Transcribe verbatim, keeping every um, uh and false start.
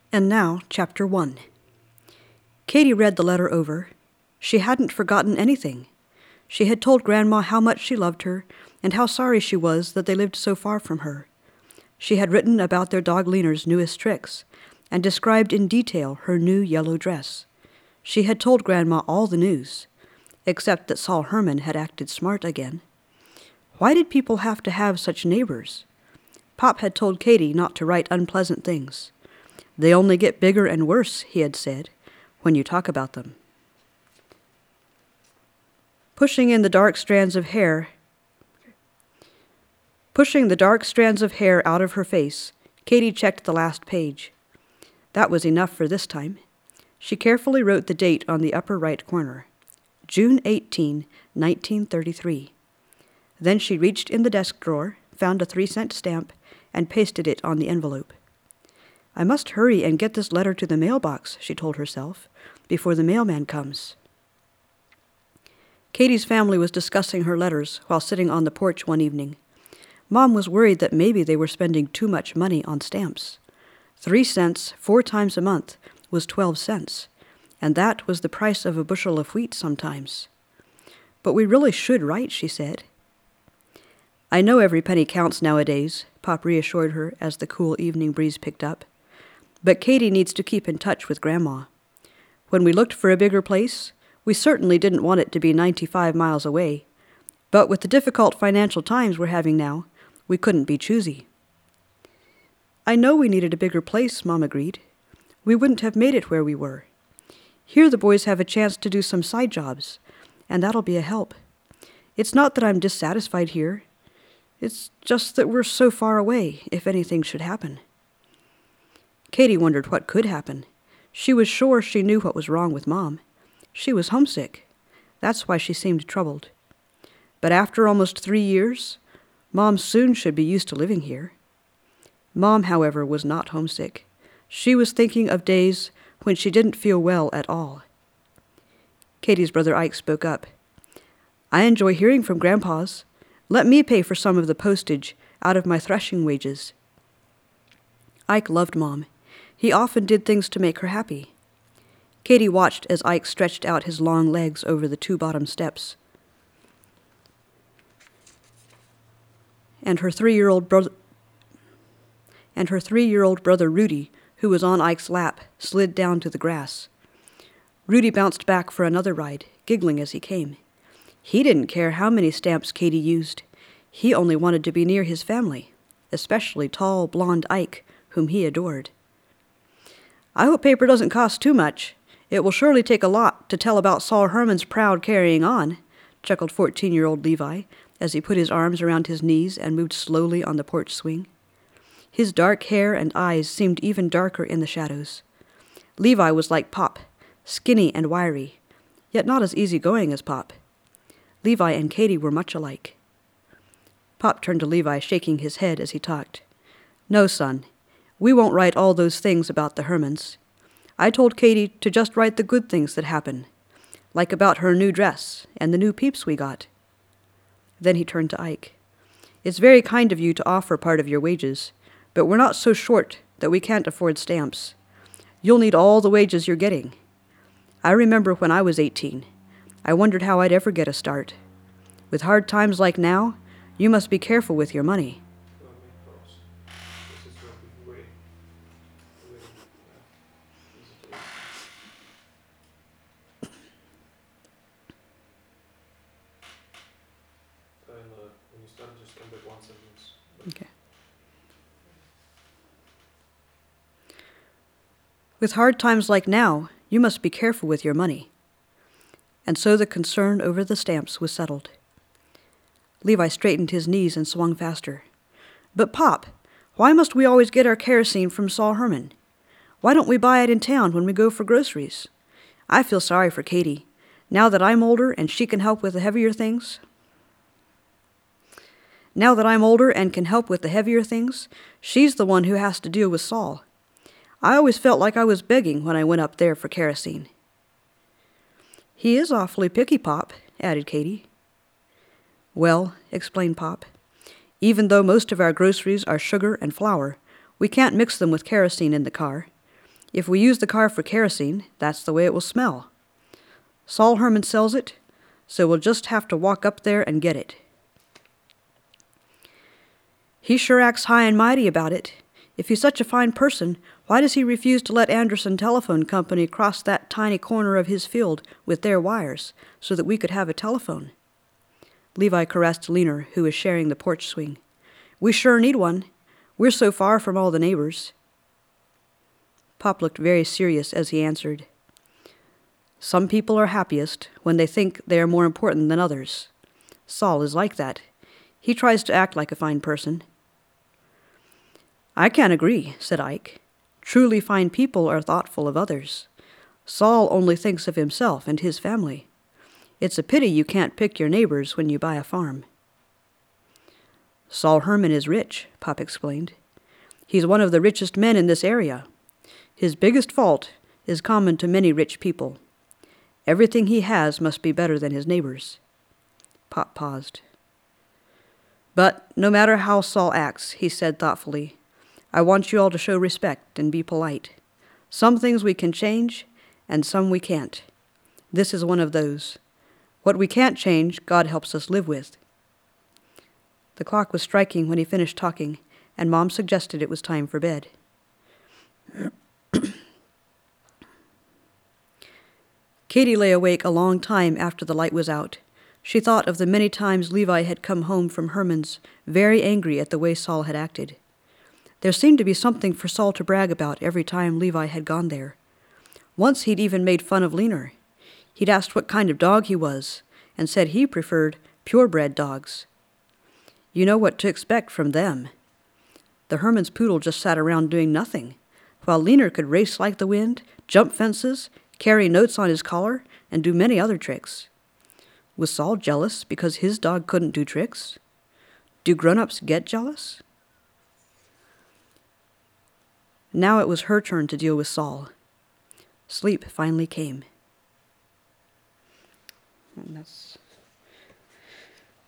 And now, Chapter one. Katy read the letter over. She hadn't forgotten anything. She had told Grandma how much she loved her and how sorry she was that they lived so far from her. She had written about their dog Leaner's newest tricks and described in detail her new yellow dress. She had told Grandma all the news, except that Saul Herman had acted smart again. Why did people have to have such neighbors? Pop had told Katy not to write unpleasant things. They only get bigger and worse, he had said, when you talk about them. Pushing in the dark strands of hair, pushing the dark strands of hair out of her face, Katy checked the last page. That was enough for this time. She carefully wrote the date on the upper right corner, June eighteenth, nineteen thirty-three. Then she reached in the desk drawer, found a three-cent stamp, and pasted it on the envelope. I must hurry and get this letter to the mailbox, she told herself, before the mailman comes. Katy's family was discussing her letters while sitting on the porch one evening. Mom was worried that maybe they were spending too much money on stamps. Three cents four times a month was twelve cents, and that was the price of a bushel of wheat sometimes. But we really should write, she said. I know every penny counts nowadays, Pop reassured her as the cool evening breeze picked up. But Katy needs to keep in touch with Grandma. When we looked for a bigger place, we certainly didn't want it to be ninety-five miles away. But with the difficult financial times we're having now, we couldn't be choosy. I know we needed a bigger place, Mom agreed. We wouldn't have made it where we were. Here the boys have a chance to do some side jobs, and that'll be a help. It's not that I'm dissatisfied here. It's just that we're so far away if anything should happen. Katy wondered what could happen. She was sure she knew what was wrong with Mom. She was homesick. That's why she seemed troubled. But after almost three years, Mom soon should be used to living here. Mom, however, was not homesick. She was thinking of days when she didn't feel well at all. Katy's brother Ike spoke up. I enjoy hearing from Grandpa's. Let me pay for some of the postage out of my threshing wages. Ike loved Mom. He often did things to make her happy. Katy watched as Ike stretched out his long legs over the two bottom steps. And her three-year-old brother and her three-year-old brother Rudy, who was on Ike's lap, slid down to the grass. Rudy bounced back for another ride, giggling as he came. He didn't care how many stamps Katy used. He only wanted to be near his family, especially tall, blond Ike, whom he adored. I hope paper doesn't cost too much. It will surely take a lot to tell about Saul Herman's proud carrying on, chuckled fourteen-year-old Levi, as he put his arms around his knees and moved slowly on the porch swing. His dark hair and eyes seemed even darker in the shadows. Levi was like Pop, skinny and wiry, yet not as easygoing as Pop. Levi and Katy were much alike. Pop turned to Levi, shaking his head as he talked. No, son. We won't write all those things about the Hermans. I told Katy to just write the good things that happen, like about her new dress and the new peeps we got. Then he turned to Ike. It's very kind of you to offer part of your wages, but we're not so short that we can't afford stamps. You'll need all the wages you're getting. I remember when I was eighteen. I wondered how I'd ever get a start. With hard times like now, you must be careful with your money. Okay. With hard times like now, you must be careful with your money. And so the concern over the stamps was settled. Levi straightened his knees and swung faster. But Pop, why must we always get our kerosene from Saul Herman? Why don't we buy it in town when we go for groceries? I feel sorry for Katy. Now that I'm older and she can help with the heavier things. Now that I'm older and can help with the heavier things, she's the one who has to deal with Saul. I always felt like I was begging when I went up there for kerosene. He is awfully picky, Pop, added Katy. Well, explained Pop, even though most of our groceries are sugar and flour, we can't mix them with kerosene in the car. If we use the car for kerosene, that's the way it will smell. Saul Herman sells it, so we'll just have to walk up there and get it. He sure acts high and mighty about it. If he's such a fine person, why does he refuse to let Anderson Telephone Company cross that tiny corner of his field with their wires so that we could have a telephone? Levi caressed Leaner, who was sharing the porch swing. We sure need one. We're so far from all the neighbors. Pop looked very serious as he answered. Some people are happiest when they think they are more important than others. Saul is like that. He tries to act like a fine person. I can't agree, said Ike. Truly fine people are thoughtful of others. Saul only thinks of himself and his family. It's a pity you can't pick your neighbors when you buy a farm. Saul Herman is rich, Pop explained. He's one of the richest men in this area. His biggest fault is common to many rich people. Everything he has must be better than his neighbors. Pop paused. But no matter how Saul acts, he said thoughtfully, I want you all to show respect and be polite. Some things we can change, and some we can't. This is one of those. What we can't change, God helps us live with. The clock was striking when he finished talking, and Mom suggested it was time for bed. Katie lay awake a long time after the light was out. She thought of the many times Levi had come home from Herman's, very angry at the way Saul had acted. There seemed to be something for Saul to brag about every time Levi had gone there. Once he'd even made fun of Leaner. He'd asked what kind of dog he was, and said he preferred purebred dogs. You know what to expect from them. The Herman's poodle just sat around doing nothing, while Leaner could race like the wind, jump fences, carry notes on his collar, and do many other tricks. Was Saul jealous because his dog couldn't do tricks? Do grown-ups get jealous? Now it was her turn to deal with Saul. Sleep finally came. And that's